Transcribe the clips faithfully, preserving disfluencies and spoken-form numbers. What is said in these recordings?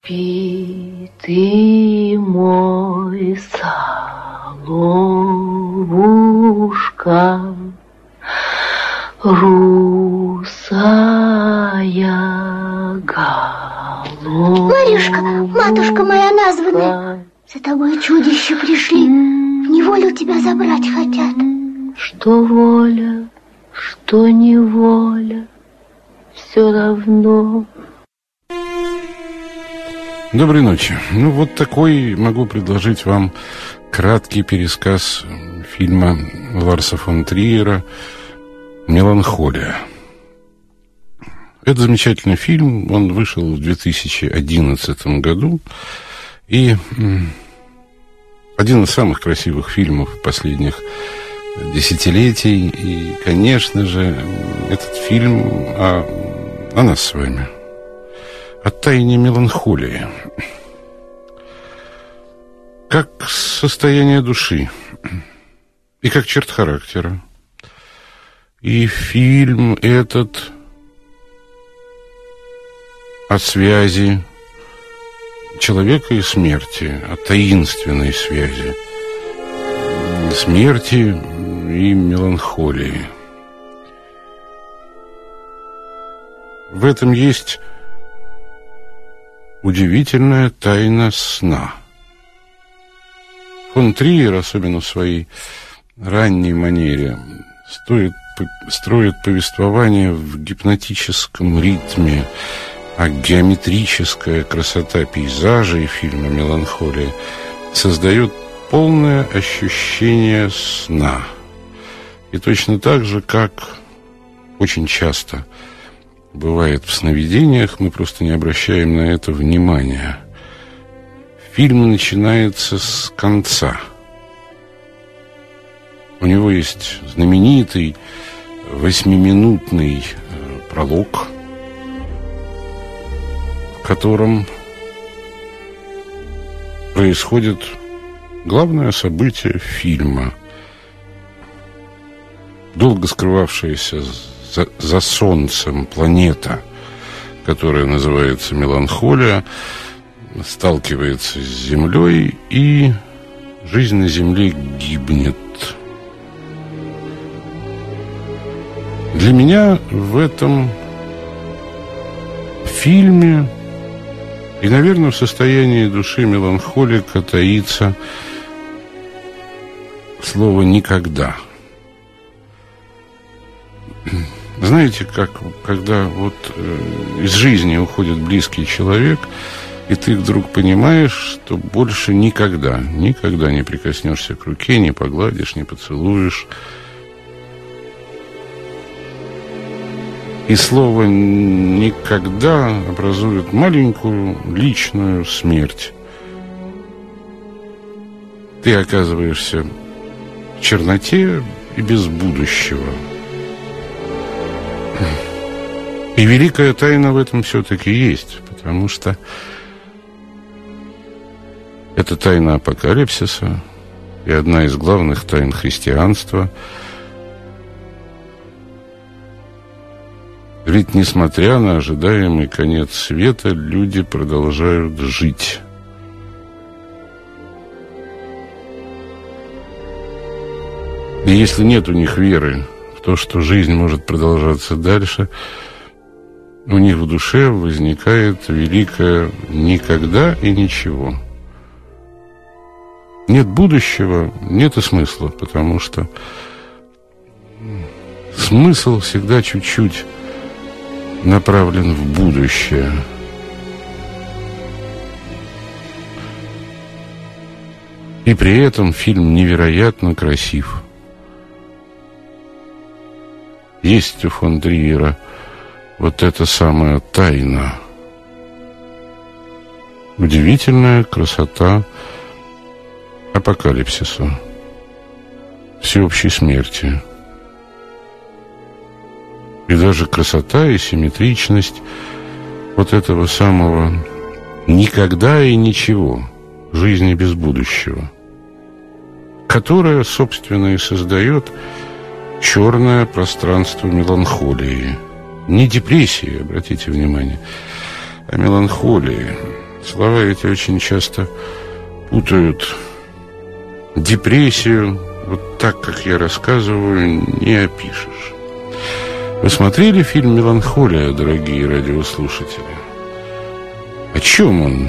Спи ты, мой соловушка, русая голова. Марюшка, матушка моя названная, за тобой чудища пришли, в неволю тебя забрать хотят. Что воля, что неволя, все равно. Доброй ночи. Ну, вот такой могу предложить вам краткий пересказ фильма Ларса фон Триера «Меланхолия». Это замечательный фильм, он вышел в две тысячи одиннадцатом году, и один из самых красивых фильмов последних десятилетий. И, конечно же, этот фильм о, о нас с вами, о тайне меланхолии, как состояние души и как черт характера. И фильм этот о связи человека и смерти, о таинственной связи смерти и меланхолии. В этом есть удивительная тайна сна. Фон Триер, особенно в своей ранней манере, стоит, строит повествование в гипнотическом ритме, а геометрическая красота пейзажей фильма «Меланхолия» создает полное ощущение сна. И точно так же, как очень часто бывает в сновидениях, мы просто не обращаем на это внимания. Фильм начинается с конца. У него есть знаменитый восьмиминутный пролог, в котором происходит главное событие фильма. Долго скрывавшаяся за, за солнцем планета, которая называется Меланхолия, сталкивается с Землей, и жизнь на Земле гибнет. Для меня в этом фильме и, наверное, в состоянии души меланхолика таится слово «никогда». Знаете, как когда вот э, из жизни уходит близкий человек, и ты вдруг понимаешь, что больше никогда, никогда не прикоснешься к руке, не погладишь, не поцелуешь. И слово «никогда» образует маленькую личную смерть. Ты оказываешься в черноте и без будущего. И великая тайна в этом все-таки есть, потому что это тайна апокалипсиса и одна из главных тайн христианства. Ведь, несмотря на ожидаемый конец света, люди продолжают жить. И если нет у них веры в то, что жизнь может продолжаться дальше, у них в душе возникает великое «никогда и ничего». Нет будущего, нет и смысла, потому что смысл всегда чуть-чуть направлен в будущее. И при этом фильм невероятно красив. Есть у фон Триера вот эта самая тайна. Удивительная красота апокалипсиса, всеобщей смерти. И даже красота и симметричность вот этого самого «никогда и ничего», жизни без будущего, которая, собственно, и создает черное пространство меланхолии. Не депрессии, обратите внимание, а меланхолии, Слова эти очень часто путают. Депрессию, вот так, как я рассказываю, не опишешь. Вы смотрели фильм «Меланхолия», дорогие радиослушатели? О чем он?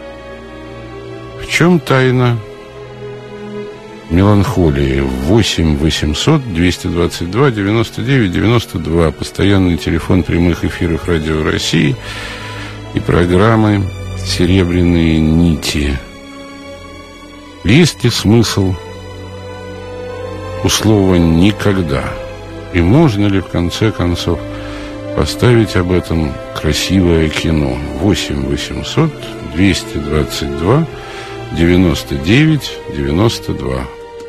В чем тайна меланхолии? восемь восемьсот двести двадцать два девяносто девять девяносто два. Постоянный телефон прямых эфиров Радио России и программы «Серебряные нити». Есть ли смысл у слова «никогда»? И можно ли, в конце концов, поставить об этом красивое кино? восемь восемьсот двести двадцать два девяносто девять девяносто два.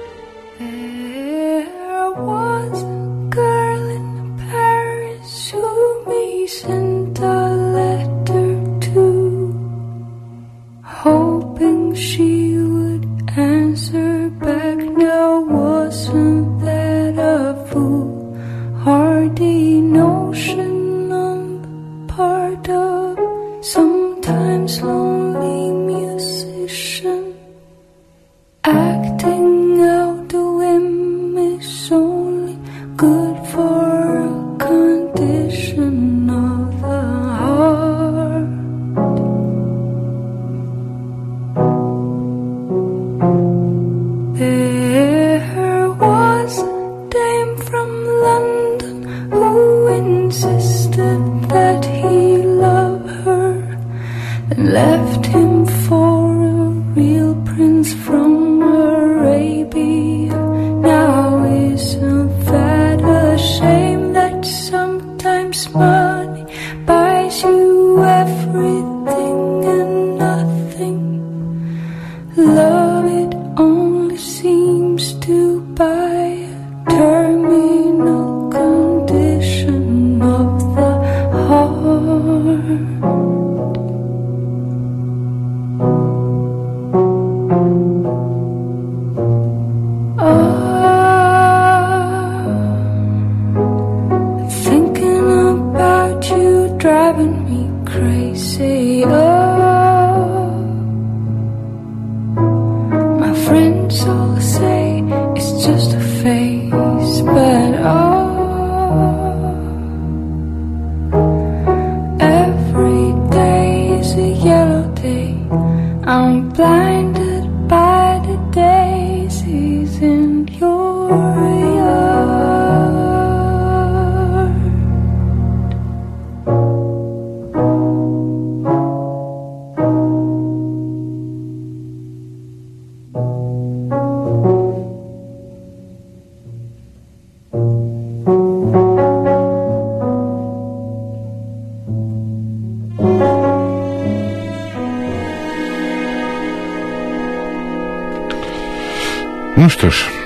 Ну что ж,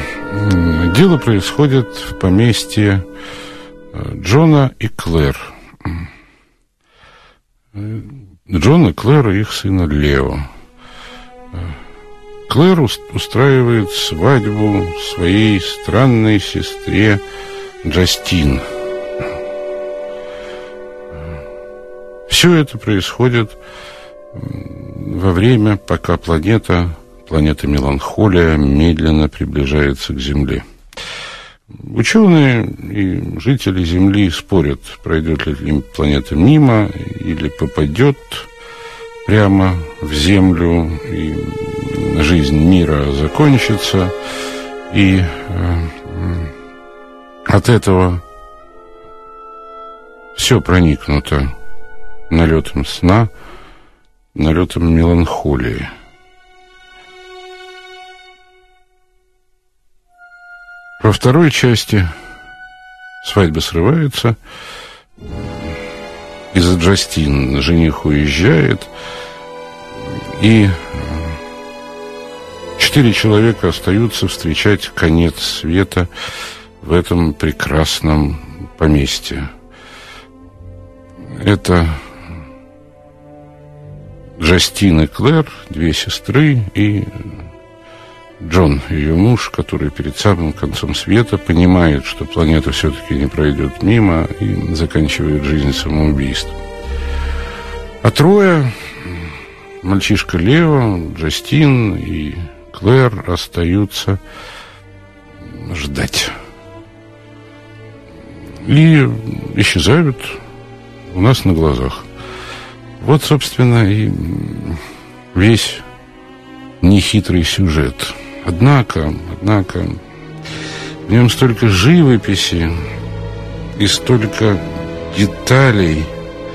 дело происходит в поместье Джона и Клэр. Джон и Клэр и их сына Лео. Клэр устраивает свадьбу своей странной сестре Джастин. Все это происходит во время, пока планета... Планета Меланхолия медленно приближается к Земле. Ученые и жители Земли спорят, пройдет ли планета мимо или попадет прямо в Землю, и жизнь мира закончится. И э, от этого все проникнуто налетом сна, налетом меланхолии. Во второй части свадьба срывается, из-за Джастин жених уезжает, и четыре человека остаются встречать конец света в этом прекрасном поместье. Это Джастин и Клэр, две сестры, и Джон, ее муж, который перед самым концом света понимает, что планета все-таки не пройдет мимо, и заканчивает жизнь самоубийством. А трое мальчишка Лео, Джастин и Клэр остаются ждать. И исчезают у нас на глазах. Вот, собственно, и весь нехитрый сюжет. Однако, однако, в нем столько живописи и столько деталей.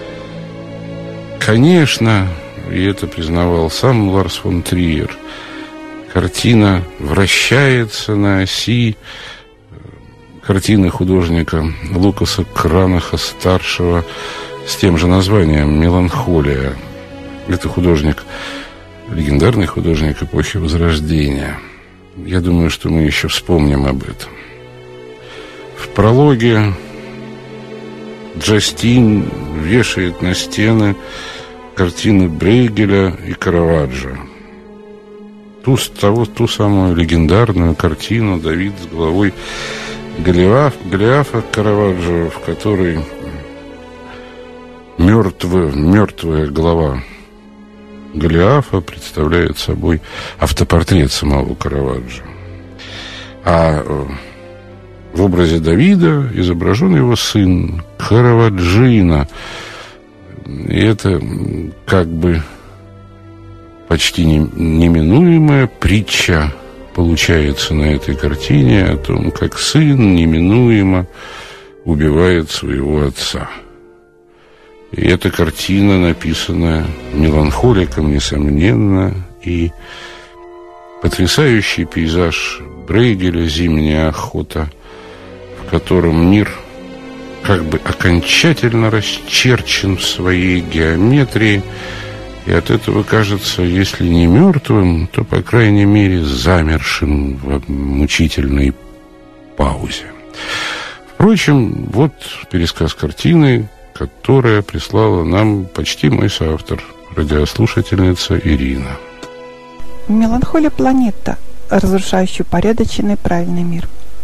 Конечно, и это признавал сам Ларс фон Триер, картина вращается на оси картины художника Лукаса Кранаха-старшего с тем же названием «Меланхолия». Это художник, легендарный художник эпохи Возрождения. Я думаю, что мы еще вспомним об этом. В прологе Джастин вешает на стены картины Брейгеля и Караваджо. Ту, того, ту самую легендарную картину «Давид с головой Голиаф, Голиафа» Караваджо, в которой мертвая, мертвая голова Голиафа представляет собой автопортрет самого Караваджо. А в образе Давида изображен его сын Караваджино. И это как бы почти неминуемая притча получается на этой картине о том, как сын неминуемо убивает своего отца. И эта картина написана меланхоликом, несомненно, и потрясающий пейзаж Брейгеля «Зимняя охота», в котором мир как бы окончательно расчерчен в своей геометрии, и от этого кажется, если не мертвым, то, по крайней мере, замершим в мучительной паузе. Впрочем, вот пересказ картины, которая прислала нам почти мой соавтор, радиослушательница Ирина. Меланхолия планета, разрушающая упорядоченный правильный мир.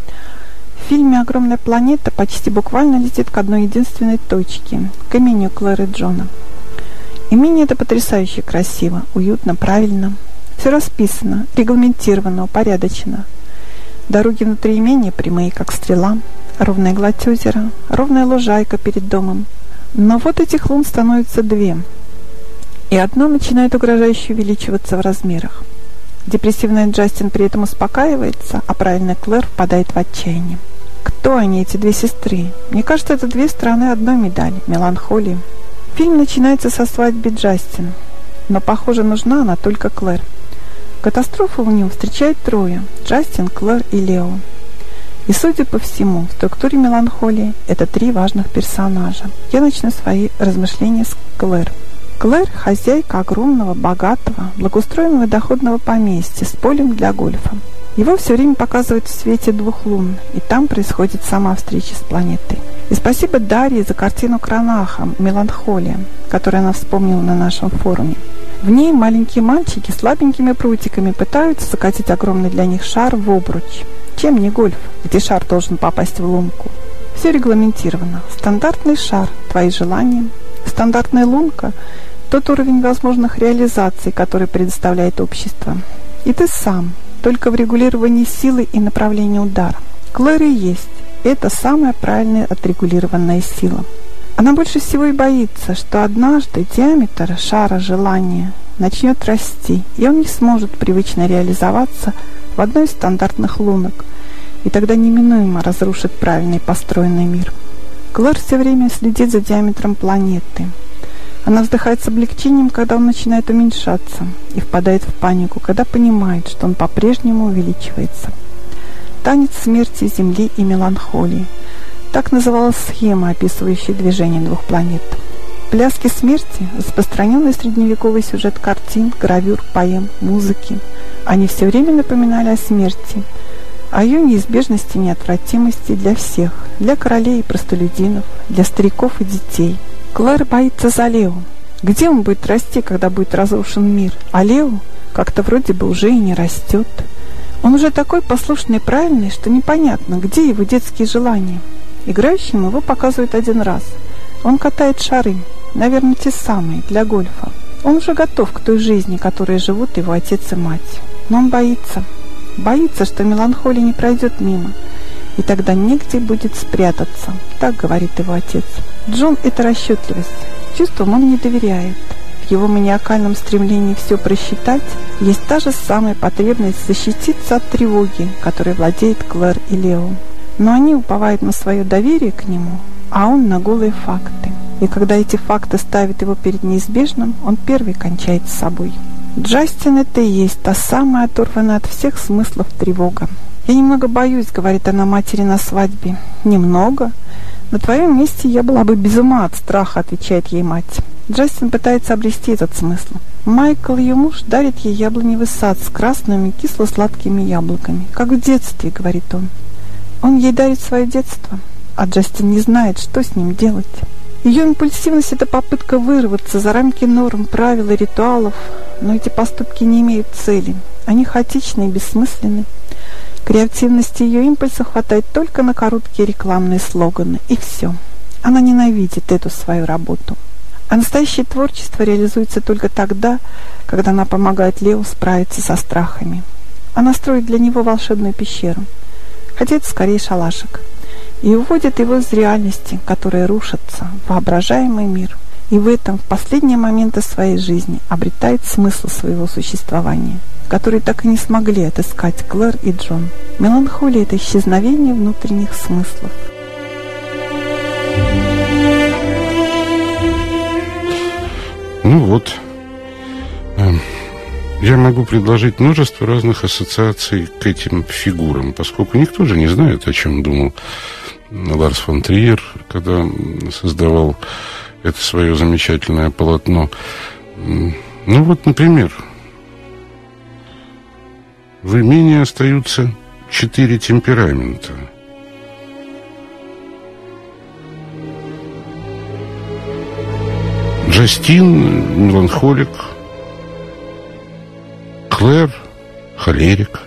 В фильме «Огромная планета» почти буквально летит к одной единственной точке – к имению Клэр и Джона. Имение это потрясающе красиво, уютно, правильно. Все расписано, регламентировано, упорядочено. Дороги внутри имения прямые, как стрела, ровная гладь озера, ровная лужайка перед домом. Но вот этих лун становится две, и одна начинает угрожающе увеличиваться в размерах. Депрессивная Джастин при этом успокаивается, а правильная Клэр впадает в отчаяние. Кто они, эти две сестры? Мне кажется, это две стороны одной медали – меланхолии. Фильм начинается со свадьбы Джастин, но, похоже, нужна она только Клэр. Катастрофу в нем встречает трое – Джастин, Клэр и Лео. И, судя по всему, в структуре меланхолии это три важных персонажа. Я начну свои размышления с Клэр. Клэр – хозяйка огромного, богатого, благоустроенного и доходного поместья с полем для гольфа. Его все время показывают в свете двух лун, и там происходит сама встреча с планетой. И спасибо Дарье за картину Кранаха «Меланхолия», которую она вспомнила на нашем форуме. В ней маленькие мальчики слабенькими прутиками пытаются закатить огромный для них шар в обруч. Чем не гольф, где шар должен попасть в лунку? Все регламентировано. Стандартный шар – твои желания. Стандартная лунка – тот уровень возможных реализаций, который предоставляет общество. И ты сам, только в регулировании силы и направления удара. Клэр и есть. Это самая правильная отрегулированная сила. Она больше всего и боится, что однажды диаметр шара желания начнет расти, и он не сможет привычно реализоваться в одной из стандартных лунок, и тогда неминуемо разрушит правильный построенный мир. Клэр все время следит за диаметром планеты. Она вздыхает с облегчением, когда он начинает уменьшаться, и впадает в панику, когда понимает, что он по-прежнему увеличивается. Танец смерти Земли и меланхолии. Так называлась схема, описывающая движение двух планет. Пляски смерти – распространенный средневековый сюжет картин, гравюр, поэм, музыки. Они все время напоминали о смерти, о ее неизбежности и неотвратимости для всех, для королей и простолюдинов, для стариков и детей. Клэр боится за Лео. Где он будет расти, когда будет разрушен мир? А Лео как-то вроде бы уже и не растет. Он уже такой послушный и правильный, что непонятно, где его детские желания. Играющим его показывают один раз. Он катает шары, наверное, те самые, для гольфа. Он уже готов к той жизни, которой живут его отец и мать. Но он боится. Боится, что меланхолия не пройдет мимо. И тогда негде будет спрятаться. Так говорит его отец. Джон – это расчетливость. Чувствам он не доверяет. В его маниакальном стремлении все просчитать есть та же самая потребность защититься от тревоги, которой владеет Клэр и Лео. Но они уповают на свое доверие к нему, а он на голые факты. И когда эти факты ставят его перед неизбежным, он первый кончает с собой. Джастин – это и есть та самая оторванная от всех смыслов тревога. «Я немного боюсь», — говорит она матери на свадьбе. «Немного? На твоем месте я была бы без ума от страха», — отвечает ей мать. Джастин пытается обрести этот смысл. Майкл, ее муж, дарит ей яблоневый сад с красными кисло-сладкими яблоками. «Как в детстве», — говорит он. Он ей дарит свое детство, а Джастин не знает, что с ним делать. Ее импульсивность – это попытка вырваться за рамки норм, правил и ритуалов, но эти поступки не имеют цели. Они хаотичны и бессмысленны. Креативности ее импульса хватает только на короткие рекламные слоганы, и все. Она ненавидит эту свою работу. А настоящее творчество реализуется только тогда, когда она помогает Лео справиться со страхами. Она строит для него волшебную пещеру, хотя это скорее шалашик, и уводит его из реальности, которая рушится, в воображаемый мир, и в этом, в последние моменты своей жизни, обретает смысл своего существования, который так и не смогли отыскать Клэр и Джон. Меланхолия – это исчезновение внутренних смыслов. Ну вот, я могу предложить множество разных ассоциаций к этим фигурам, поскольку никто же не знает, о чем думал Ларс фон Триер, когда создавал это свое замечательное полотно. Ну вот, например, в имении остаются четыре темперамента. Джастин – меланхолик, Клэр – холерик,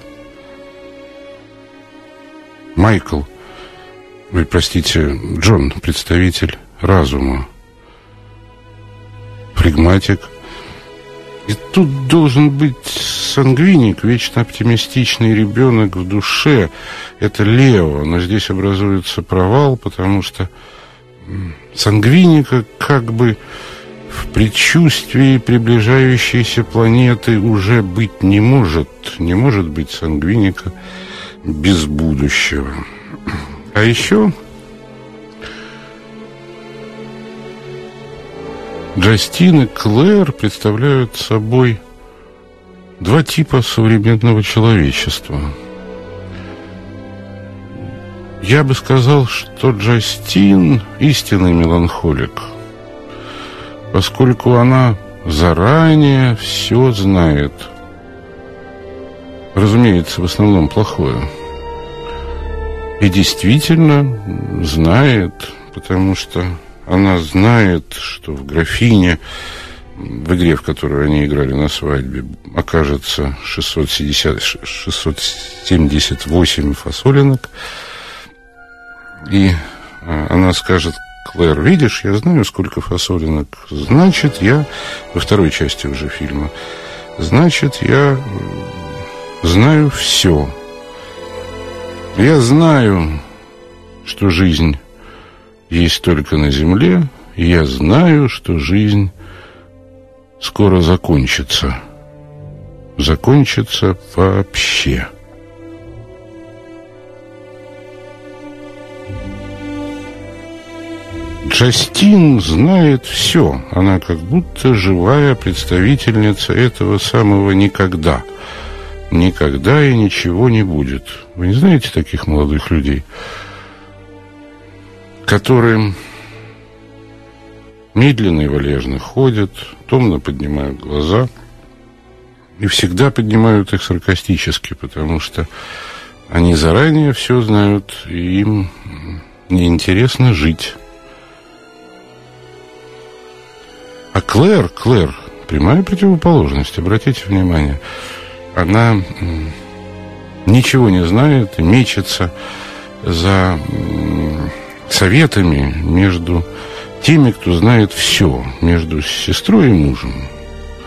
Майкл, вы простите, Джон – представитель разума, флегматик. И тут должен быть сангвиник, вечно оптимистичный ребенок в душе. Это Лео, но здесь образуется провал, потому что сангвиника как бы в предчувствии приближающейся планеты уже быть не может. Не может быть сангвиника без будущего. А еще Джастин и Клэр представляют собой два типа современного человечества. Я бы сказал, что Джастин истинный меланхолик, поскольку она заранее все знает. Разумеется, в основном плохое. И действительно знает, потому что она знает, что в графине, в игре, в которую они играли на свадьбе, окажется шестьсот семьдесят восемь фасолинок. И она скажет: Клэр, видишь, я знаю, сколько фасолинок. Значит, я... Во второй части уже фильма. Значит, я знаю все. Я знаю, что жизнь есть только на земле, и я знаю, что жизнь скоро закончится. Закончится вообще. Джастин знает все. Она как будто живая представительница этого самого никогда. Никогда и ничего не будет. Вы не знаете таких молодых людей, которые медленно и вальяжно ходят, томно поднимают глаза и всегда поднимают их саркастически, потому что они заранее все знают, и им неинтересно жить. А Клэр, Клэр, прямая противоположность, обратите внимание, она ничего не знает и мечется за советами между теми, кто знает все, между сестрой и мужем.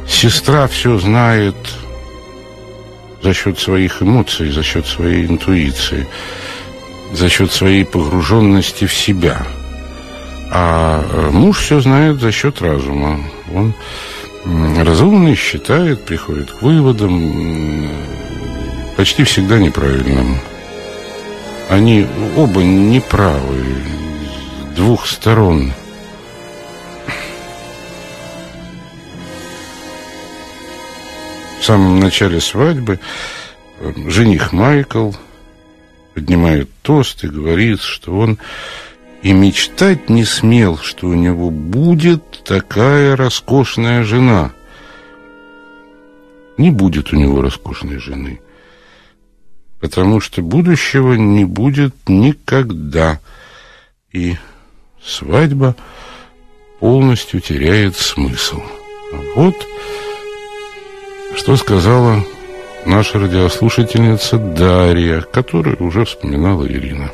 Сестра все знает за счет своих эмоций, за счет своей интуиции, за счет своей погруженности в себя. А муж все знает за счет разума. Он разумный, считает, приходит к выводам, почти всегда неправильным. Они оба неправы, с двух сторон. В самом начале свадьбы жених Майкл поднимает тост и говорит, что он и мечтать не смел, что у него будет такая роскошная жена. Не будет у него роскошной жены, потому что будущего не будет никогда, и свадьба полностью теряет смысл. Вот что сказала наша радиослушательница Дарья, которую уже вспоминала Ирина.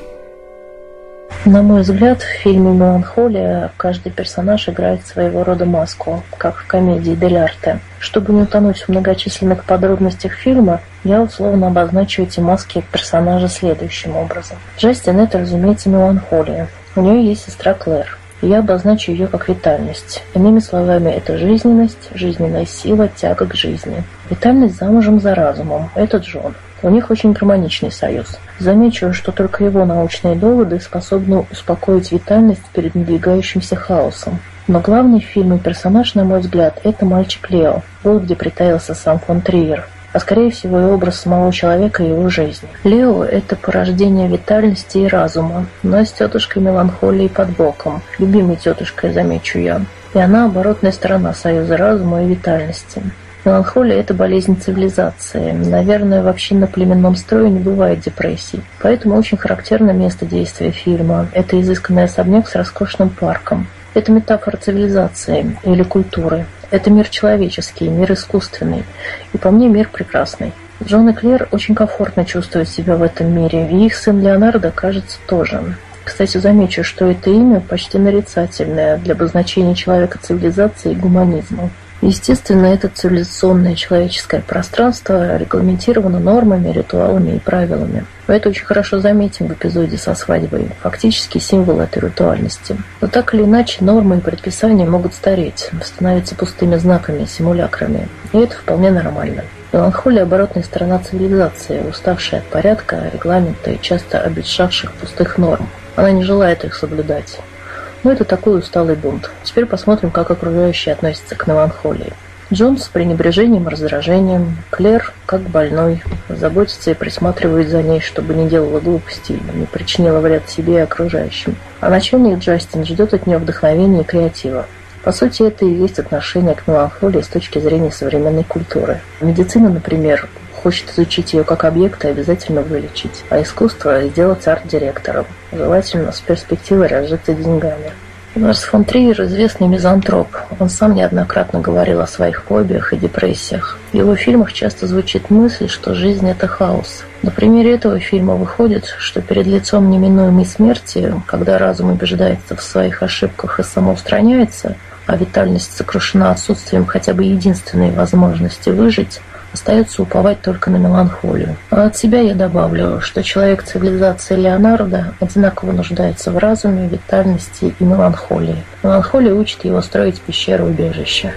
На мой взгляд, в фильме «Меланхолия» каждый персонаж играет своего рода маску, как в комедии «Дель Арте». Чтобы не утонуть в многочисленных подробностях фильма, я условно обозначу эти маски персонажа следующим образом. Джастин – это, разумеется, меланхолия. У нее есть сестра Клэр. Я обозначу ее как витальность. Иными словами, это жизненность, жизненная сила, тяга к жизни. Витальность замужем за разумом – это Джон. У них очень гармоничный союз. Замечу, что только его научные доводы способны успокоить витальность перед надвигающимся хаосом. Но главный в фильме персонаж, на мой взгляд, это мальчик Лео. Вот где притаился сам фон Триер. А скорее всего и образ самого человека и его жизни. Лео – это порождение витальности и разума, но с тетушкой меланхолией под боком, любимой тетушкой, замечу я. И она оборотная сторона союза разума и витальности. Меланхолия – это болезнь цивилизации. Наверное, в общинно-племенном строе не бывает депрессий. Поэтому очень характерно место действия фильма. Это изысканный особняк с роскошным парком. Это метафора цивилизации или культуры. Это мир человеческий, мир искусственный. И по мне мир прекрасный. Джон и Клэр очень комфортно чувствуют себя в этом мире. И их сын Леонардо, кажется, тоже. Кстати, замечу, что это имя почти нарицательное для обозначения человека цивилизации и гуманизма. Естественно, это цивилизационное человеческое пространство регламентировано нормами, ритуалами и правилами. Мы это очень хорошо заметим в эпизоде со свадьбой, фактически символ этой ритуальности. Но так или иначе, нормы и предписания могут стареть, становиться пустыми знаками, симулякрами. И это вполне нормально. Меланхолия – оборотная сторона цивилизации, уставшая от порядка, регламента и часто обветшавших пустых норм. Она не желает их соблюдать. Но это такой усталый бунт. Теперь посмотрим, как окружающие относятся к меланхолии. Джон с пренебрежением и раздражением, Клэр как больной, заботится и присматривает за ней, чтобы не делала глупостей, не причинила вред себе и окружающим. А начальник Джастин ждет от нее вдохновения и креатива. По сути, это и есть отношение к меланхолии с точки зрения современной культуры. Медицина, например, хочет изучить ее как объект и обязательно вылечить, а искусство – сделать арт-директором, желательно с перспективой разжиться деньгами. Ларс фон Триер – известный мизантроп. Он сам неоднократно говорил о своих фобиях и депрессиях. В его фильмах часто звучит мысль, что жизнь – это хаос. На примере этого фильма выходит, что перед лицом неминуемой смерти, когда разум убеждается в своих ошибках и самоустраняется, а витальность сокрушена отсутствием хотя бы единственной возможности выжить, остается уповать только на меланхолию. А от себя я добавлю, что человек цивилизации Леонардо одинаково нуждается в разуме, витальности и меланхолии. Меланхолия учит его строить пещеры-убежища.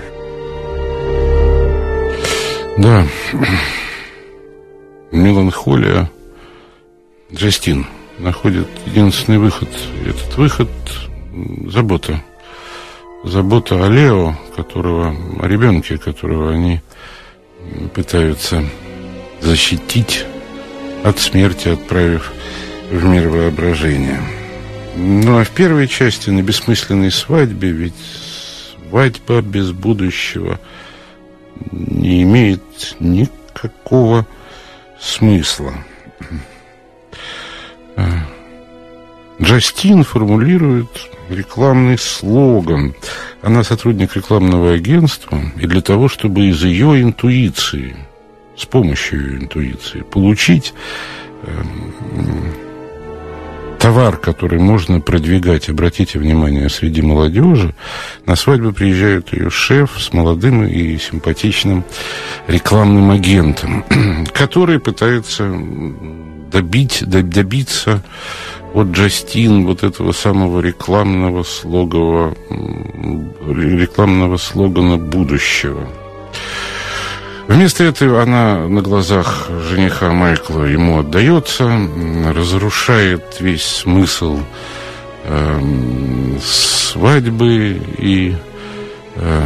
Да, меланхолия. Джастин находит единственный выход. Этот выход – забота. Забота о Лео, которого, о ребенке, которого они пытаются защитить от смерти, отправив в мир воображения. Ну а в первой части на бессмысленной свадьбе, ведь свадьба без будущего не имеет никакого смысла. Джастин формулирует рекламный слоган. Она сотрудник рекламного агентства, и для того, чтобы из ее интуиции, с помощью ее интуиции, получить э, товар, который можно продвигать, обратите внимание, среди молодежи. На свадьбу приезжает ее шеф с молодым и симпатичным рекламным агентом, который пытается добить, добиться от Джастин вот этого самого рекламного слогана, рекламного слогана будущего. Вместо этого она на глазах жениха Майкла ему отдается, разрушает весь смысл э, свадьбы и э,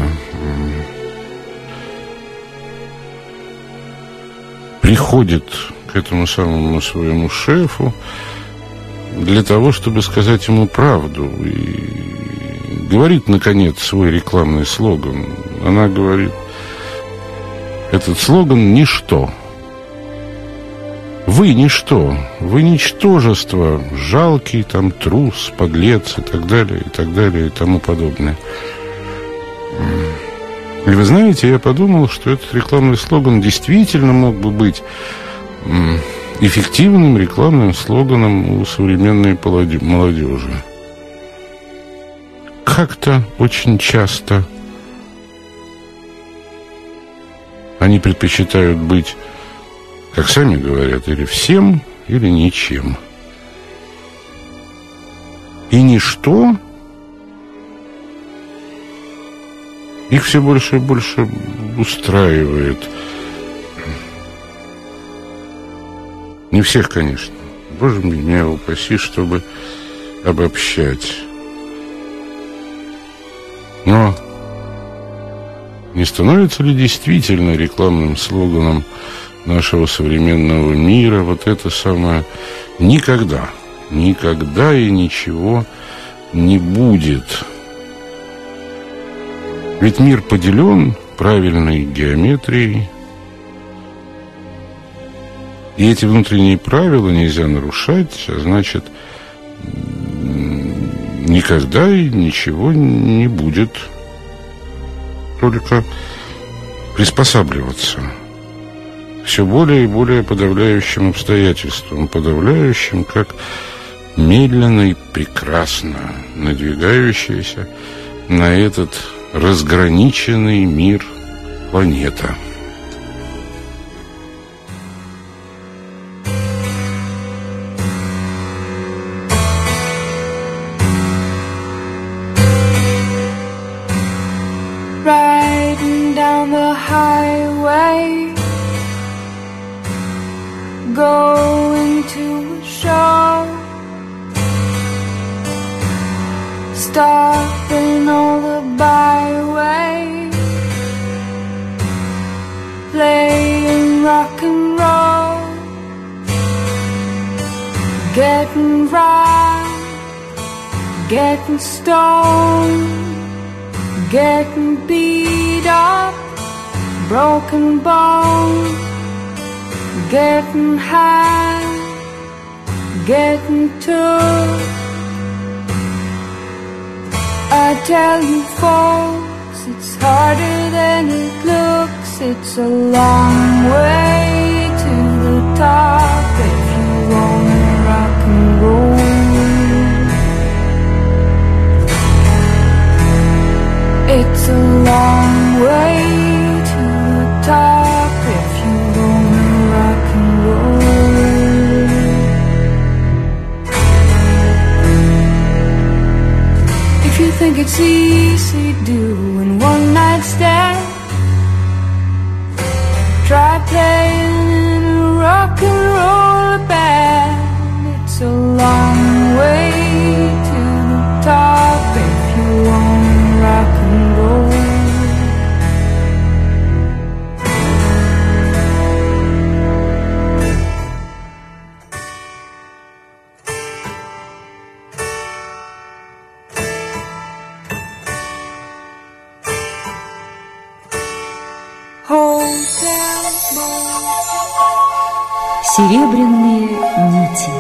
приходит к этому самому своему шефу для того, чтобы сказать ему правду. И говорит, наконец, свой рекламный слоган. Она говорит: этот слоган — ничто. Вы — ничто. Вы — ничтожество, жалкий, там, трус, подлец и так далее, и так далее, и тому подобное. И вы знаете, я подумал, что этот рекламный слоган действительно мог бы быть эффективным рекламным слоганом у современной молодежи. Как-то очень часто они предпочитают быть, как сами говорят, или всем, или ничем. И ничто их все больше и больше устраивает. Не всех, конечно. Боже меня упаси, чтобы обобщать. Но не становится ли действительно рекламным слоганом нашего современного мира вот это самое «никогда, никогда и ничего не будет»? Ведь мир поделен правильной геометрией, и эти внутренние правила нельзя нарушать, а значит, никогда и ничего не будет. Только приспосабливаться все более и более подавляющим обстоятельствам, подавляющим, как медленно и прекрасно надвигающаяся на этот разграниченный мир планета. Riding down the highway, going to a show, stopping all the byways, playing rock and roll, getting right, getting stoned, getting beat up, broken bones, getting high, getting took. I tell you folks, it's harder than it looks. It's a long way to the top if you wanna rock and roll. It's a long way to the top if you wanna rock and roll. If you think it's easy doing one night stand, try playing in a rock and roll band. It's a long way to the top if you wanna rock and roll. Серебряные нити.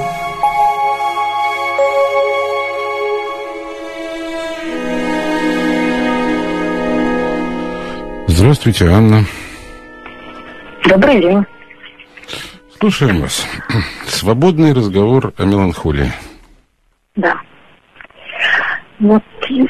Здравствуйте, Анна. Добрый день. Слушаем вас. Свободный разговор о меланхолии. Да. Вот.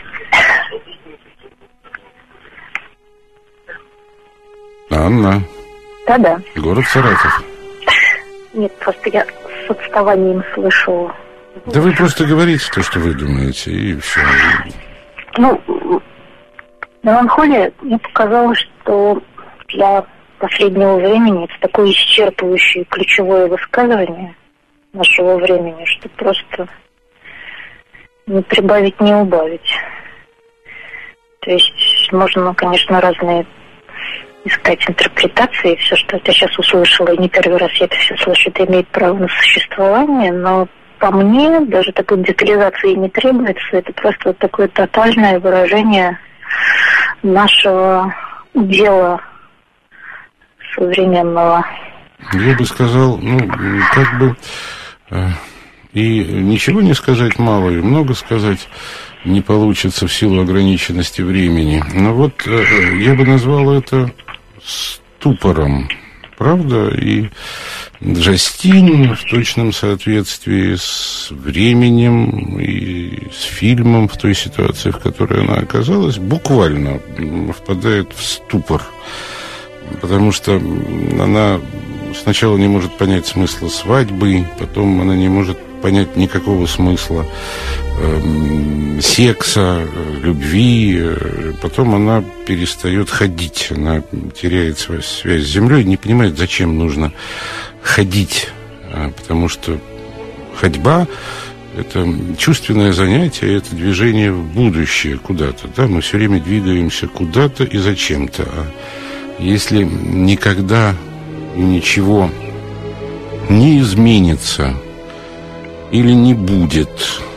Анна. Да-да. Город Саратов. Нет, просто я с отставанием слышу. Да вы просто говорите то, что вы думаете, и все. Ну, меланхолия, мне показалось, что для последнего времени это такое исчерпывающее ключевое высказывание нашего времени, что просто не прибавить, не убавить. То есть можно, конечно, разные искать интерпретации. Все, что я сейчас услышала, и не первый раз я это все слышу, это имеет право на существование, но по мне даже такой детализации не требуется. Это просто вот такое тотальное выражение нашего дела современного. Я бы сказал, ну, как бы э, и ничего не сказать мало, и много сказать не получится в силу ограниченности времени. Но вот э, я бы назвал это ступором, правда? И Джастин в точном соответствии с временем и с фильмом в той ситуации, в которой она оказалась, буквально впадает в ступор. Потому что она сначала не может понять смысла свадьбы, потом она не может понять никакого смысла э, секса, любви, потом она перестает ходить, она теряет свою связь с землей, не понимает, зачем нужно ходить, потому что ходьба – это чувственное занятие, это движение в будущее куда-то, да, мы все время двигаемся куда-то и зачем-то, а если никогда и ничего не изменится или не будет,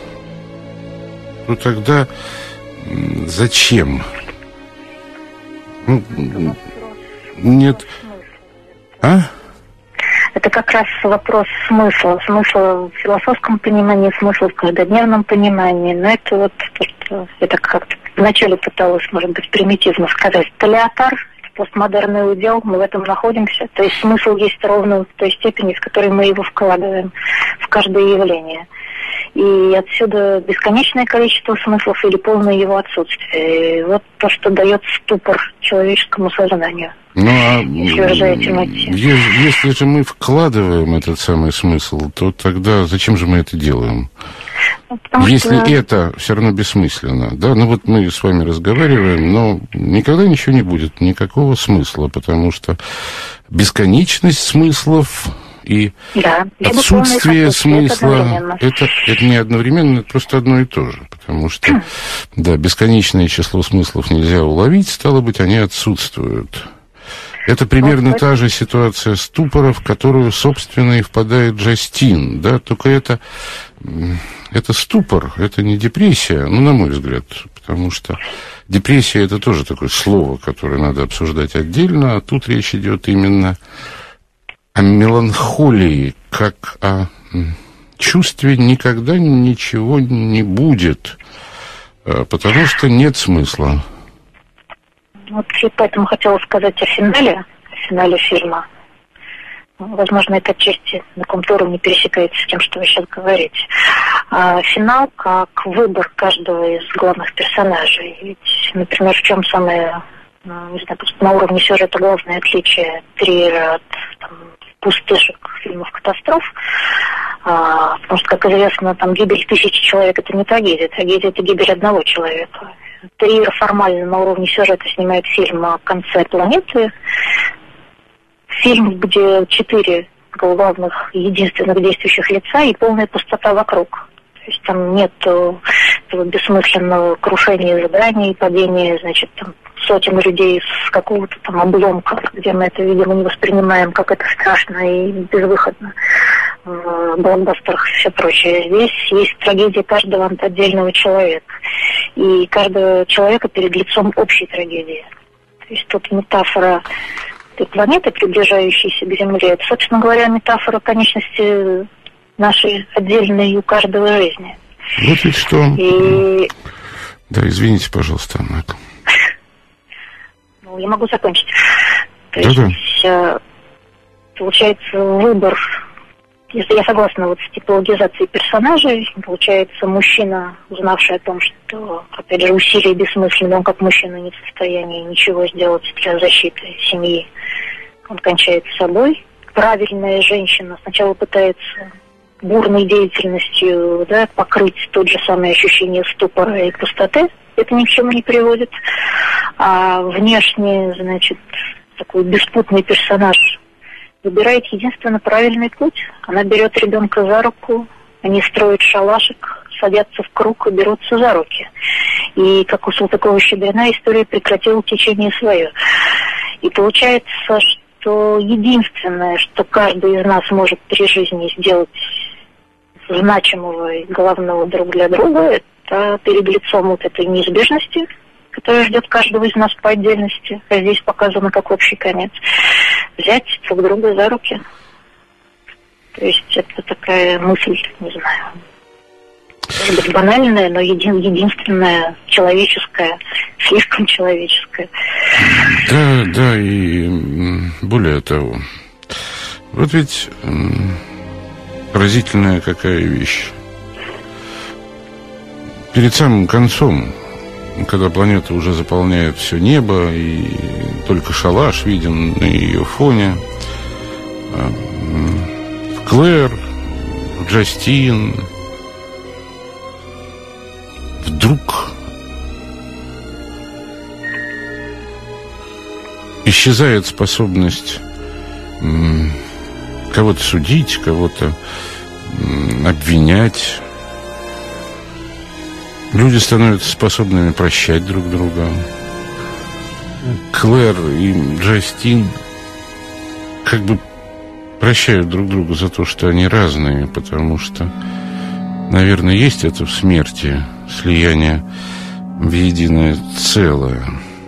то тогда зачем? Нет. А? Это как раз вопрос смысла. Смысла в философском понимании, смысла в каждодневном понимании. Но это вот, что я так как-то вначале пыталась, может быть, примитивно сказать. Толеотар, постмодерный удел, мы в этом находимся. То есть смысл есть ровно в той степени, в которой мы его вкладываем в каждое явление. И отсюда бесконечное количество смыслов или полное его отсутствие. И вот то, что дает ступор человеческому сознанию. Ну, а если, если же мы вкладываем этот самый смысл, то тогда зачем же мы это делаем? Потому если что... это все равно бессмысленно, да, ну вот мы с вами разговариваем, но никогда ничего не будет, никакого смысла, потому что бесконечность смыслов и да, отсутствие смысла, это, это не одновременно, это просто одно и то же, потому что, да, бесконечное число смыслов нельзя уловить, стало быть, они отсутствуют. Это примерно вот, та же ситуация ступора, в которую, собственно, и впадает Джастин, да, только это, это ступор, это не депрессия, ну, на мой взгляд, потому что депрессия – это тоже такое слово, которое надо обсуждать отдельно, а тут речь идет именно о меланхолии, как о чувстве никогда ничего не будет, потому что нет смысла. Вот я поэтому хотела сказать о финале, о финале фильма. Возможно, это отчасти на каком-то уровне пересекается с тем, что вы сейчас говорите. А финал как выбор каждого из главных персонажей. Ведь, например, в чем самое, не знаю, на уровне сюжета главное отличие Триера от там, пустышек фильмов катастроф. А, потому что, как известно, там гибель тысячи человек – это не трагедия. Трагедия – это гибель одного человека. Триер формально на уровне сюжета снимает фильм о конце планеты. Фильм, где четыре главных единственных действующих лица и полная пустота вокруг. То есть там нет этого бессмысленного крушения зданий, падения, значит, там сотен людей с какого-то там обломка, где мы это, видимо, не воспринимаем, как это страшно и безвыходно. В блокбастерах и все прочее. Здесь есть трагедия каждого отдельного человека. И каждого человека перед лицом общей трагедии. То есть тут метафора этой планеты, приближающейся к Земле, это, собственно говоря, метафора конечности нашей отдельной у каждого жизни. Вот ведь что... И... Да, извините, пожалуйста, Анна. Ну, я могу закончить. То Да-да. есть, получается, выбор я согласна вот с типологизацией персонажей. Получается, мужчина, узнавший о том, что, опять же, усилия бессмысленны, он как мужчина не в состоянии ничего сделать для защиты семьи, он кончает с собой. Правильная женщина сначала пытается бурной деятельностью, да, покрыть тот же самое ощущение ступора и пустоты. Это ни к чему не приводит. А внешне, значит, такой беспутный персонаж выбирает единственно правильный путь. Она берет ребенка за руку, они строят шалашик, садятся в круг и берутся за руки. И, как у Салтыкова-Щедрина, история прекратила течение свое. И получается, что единственное, что каждый из нас может при жизни сделать значимого и главного друг для друга, это перед лицом вот этой неизбежности, которая ждет каждого из нас по отдельности, а здесь показано как общий конец, взять друг друга за руки. То есть это такая мысль, не знаю, может быть банальная, но един, единственная человеческая, слишком человеческая. Да, да, и более того, вот ведь поразительная какая вещь. Перед самым концом, когда планета уже заполняет все небо, и только шалаш виден на ее фоне, Клэр, Джастин, вдруг исчезает способность кого-то судить, кого-то обвинять. Люди становятся способными прощать друг друга. Клэр и Джастин как бы прощают друг друга за то, что они разные, потому что, наверное, есть это в смерти, слияние в единое целое.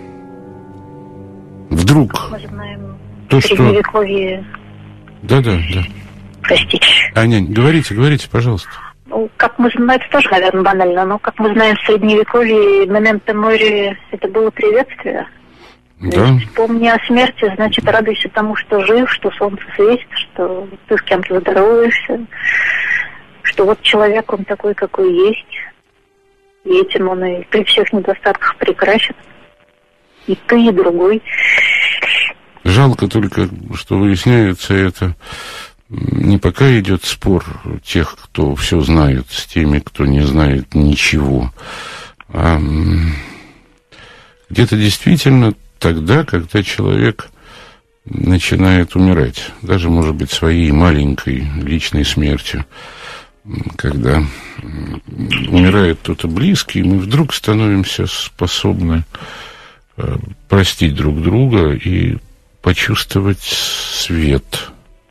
Вдруг Мы знаем, то, что... Средневековье... Да-да, да. Простите. Аня, говорите, говорите, пожалуйста. Ну, как мы знаем, это тоже, наверное, банально, но, как мы знаем, в Средневековье моменто мори это было приветствие. Да. Есть, помни о смерти, значит, радуйся тому, что жив, что солнце светит, что ты с кем-то здороваешься, что вот человек, он такой, какой есть, и этим он и при всех недостатках прекрасен. И ты, и другой. Жалко только, что выясняется это не пока идет спор тех, кто все знает, с теми, кто не знает ничего, а где-то действительно тогда, когда человек начинает умирать, даже, может быть, своей маленькой личной смертью, когда умирает кто-то близкий, мы вдруг становимся способны простить друг друга и почувствовать свет.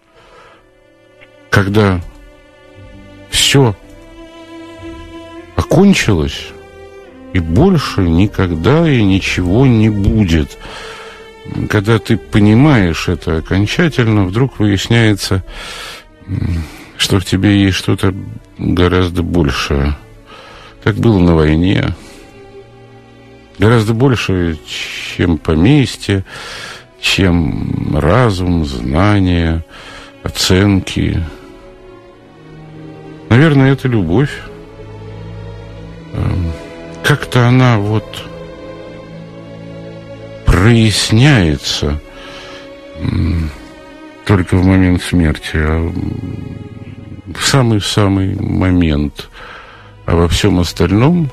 Когда все окончилось, и больше никогда и ничего не будет. Когда ты понимаешь это окончательно, вдруг выясняется, что в тебе есть что-то гораздо большее. Так было на войне. Гораздо больше, чем поместье, чем разум, знания, оценки. Наверное, это любовь. Как-то она вот проясняется только в момент смерти, а в самый-самый момент. А во всем остальном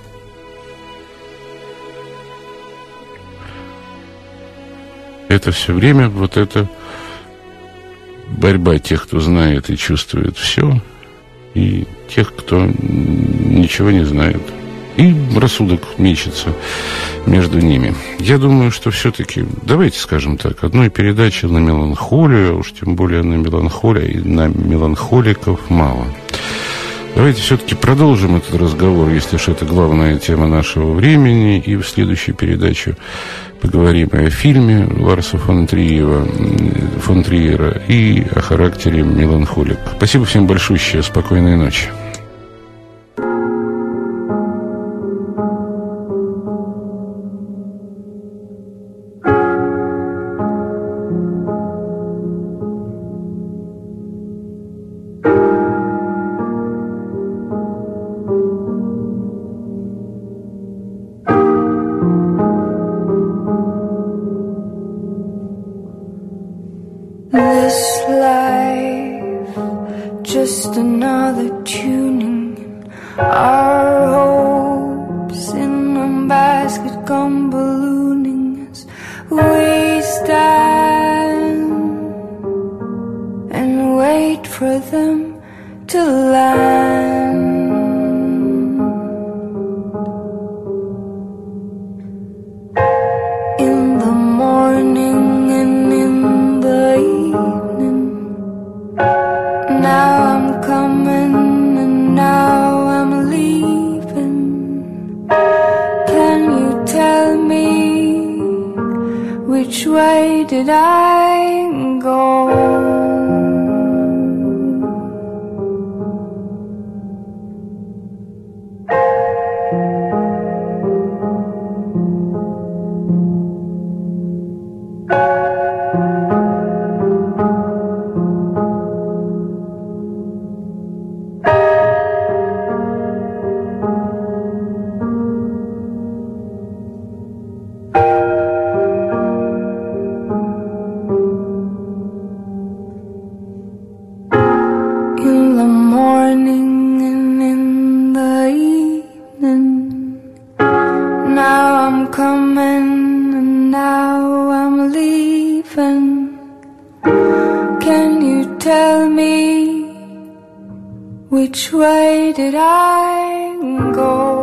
это все время вот эта борьба тех, кто знает и чувствует все, и тех, кто ничего не знает. И рассудок мечется между ними. Я думаю, что все-таки, давайте скажем так, одной передачи на меланхолию, уж тем более на меланхолию и на меланхоликов мало. Давайте все-таки продолжим этот разговор, если уж это главная тема нашего времени, и в следующей передаче поговорим о фильме Ларса фон Триера, фон Триера и о характере меланхолика. Спасибо всем большущее, спокойной ночи. Thank you. this life, just another tuning. Our hopes in a basket come ballooning as we stand and wait for them to land. In the morning and in the evening, now I'm coming and now I'm leaving. Can you tell me which way did I go? Which way did I go?